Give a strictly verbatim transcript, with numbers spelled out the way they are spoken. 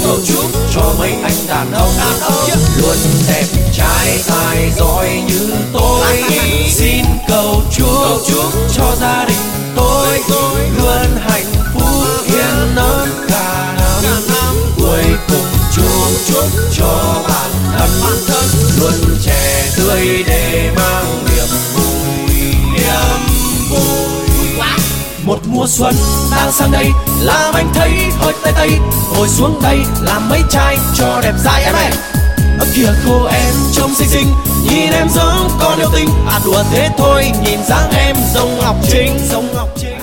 cầu chúc cho mấy anh đàn ông luôn đẹp trai tài giỏi như tôi. Xin cầu chúc cho gia đình tôi luôn hạnh phúc yên ấm cả năm. Cuối cùng chúc cho bản thân luôn trẻ tươi để mang niềm vui. Niềm vui. Một mùa xuân đang sang đây làm anh thấy hơi tây tây. Ngồi xuống đây làm mấy chai cho đẹp dai em ơi. Ở kìa cô em trông xinh xinh, nhìn em giống con yêu tinh. À đùa thế thôi, nhìn dáng em giống Ngọc Trinh, giống Ngọc Trinh.